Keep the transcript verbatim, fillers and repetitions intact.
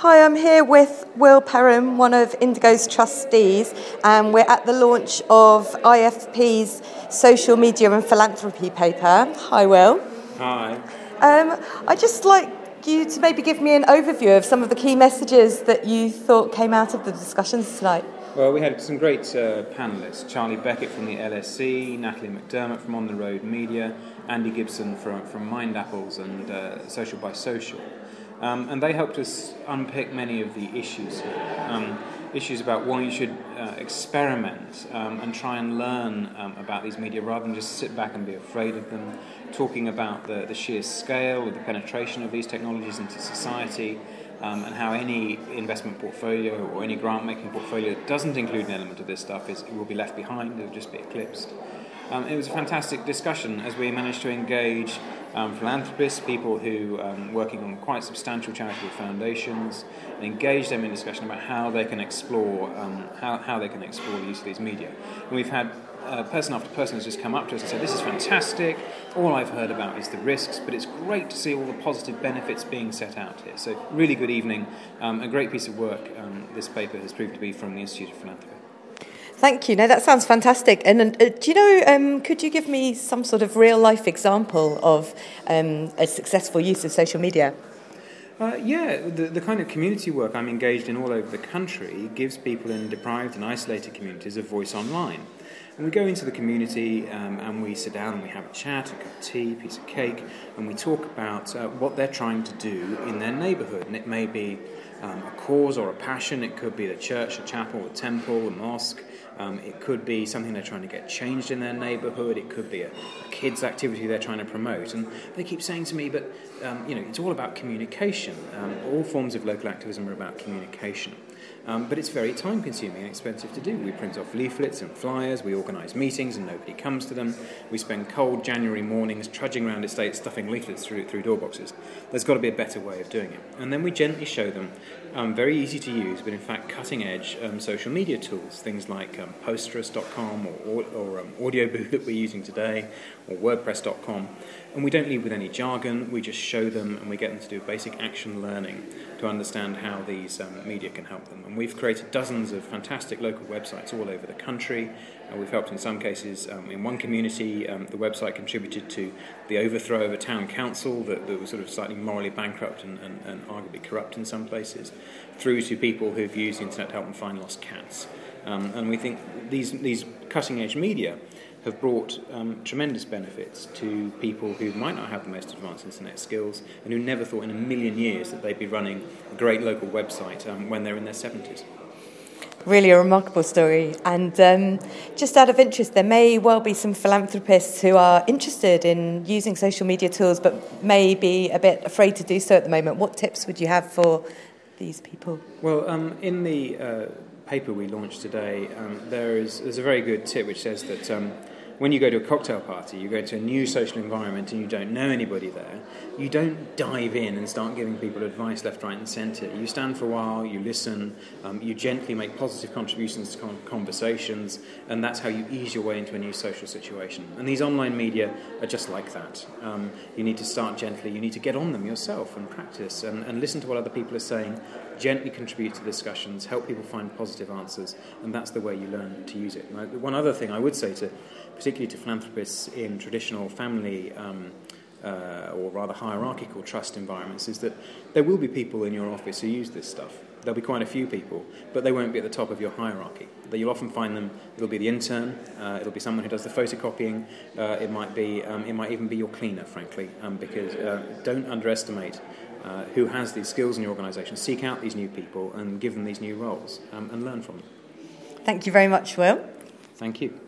Hi, I'm here with Will Perham, one of Indigo's trustees, and we're at the launch of I F P's social media and philanthropy paper. Hi, Will. Hi. Um, I'd just like you to maybe give me an overview of some of the key messages that you thought came out of the discussions tonight. Well, we had some great uh, panellists. Charlie Beckett from the L S C, Natalie McDermott from On the Road Media, Andy Gibson from, from Mind Apples and uh, Social by Social. Um, and they helped us unpick many of the issues here. Um, issues about why you should uh, experiment um, and try and learn um, about these media rather than just sit back and be afraid of them. Talking about the, the sheer scale of the penetration of these technologies into society, um, and how any investment portfolio or any grant-making portfolio that doesn't include an element of this stuff is will be left behind, it will just be eclipsed. Um, it was a fantastic discussion as we managed to engage um, philanthropists, people who are um, working on quite substantial charitable foundations, and engage them in discussion about how they can explore um, how, how they can explore the use of these media. And we've had uh, person after person has just come up to us and said, "This is fantastic. All I've heard about is the risks, but it's great to see all the positive benefits being set out here." So, really good evening. Um, a great piece of work um, this paper has proved to be from the Institute of Philanthropy. Thank you. No, that sounds fantastic. And uh, do you know, um, could you give me some sort of real-life example of um, a successful use of social media? Uh, yeah, the, the kind of community work I'm engaged in all over the country gives people in deprived and isolated communities a voice online. And we go into the community um, and we sit down and we have a chat, a cup of tea, a piece of cake, and we talk about uh, what they're trying to do in their neighbourhood. And it may be um, a cause or a passion. It could be the church, a chapel, a temple, a mosque. Um, it could be something they're trying to get changed in their neighbourhood. It could be a, a kids' activity they're trying to promote. And they keep saying to me, but, um, you know, it's all about communication. Um, all forms of local activism are about communication. Um, but it's very time-consuming and expensive to do. We print off leaflets and flyers, we organise meetings and nobody comes to them. We spend cold January mornings trudging around estates stuffing leaflets through through door boxes. There's got to be a better way of doing it. And then we gently show them um, very easy to use, but in fact cutting-edge um, social media tools, things like um, Posterous dot com or, or, or um, Audioboo that we're using today, or WordPress dot com. And we don't lead with any jargon, we just show them and we get them to do basic action learning to understand how these um, media can help them. And we've created dozens of fantastic local websites all over the country. Uh, we've helped in some cases, um, in one community, um, the website contributed to the overthrow of a town council that, that was sort of slightly morally bankrupt and, and, and arguably corrupt in some places, through to people who've used the internet to help them find lost cats. Um, and we think these, these cutting-edge media have brought um, tremendous benefits to people who might not have the most advanced internet skills and who never thought in a million years that they'd be running a great local website um, when they're in their seventies. Really a remarkable story. And um, just out of interest, there may well be some philanthropists who are interested in using social media tools but may be a bit afraid to do so at the moment. What tips would you have for these people? Well, um, in the uh, paper we launched today, um, there is there's a very good tip which says that um, when you go to a cocktail party, you go to a new social environment and you don't know anybody there, you don't dive in and start giving people advice left, right and centre. You stand for a while, you listen, um, you gently make positive contributions to conversations, and that's how you ease your way into a new social situation. And these online media are just like that. Um, you need to start gently, you need to get on them yourself and practice and, and listen to what other people are saying, gently contribute to discussions, help people find positive answers, and that's the way you learn to use it. And I, one other thing I would say to particularly to philanthropists in traditional family um, uh, or rather hierarchical trust environments, is that there will be people in your office who use this stuff. There'll be quite a few people, but they won't be at the top of your hierarchy. That you'll often find them, it'll be the intern, uh, it'll be someone who does the photocopying, uh, it might be, um, it might even be your cleaner, frankly, um, because uh, don't underestimate uh, who has these skills in your organisation. Seek out these new people and give them these new roles um, and learn from them. Thank you very much, Will. Thank you.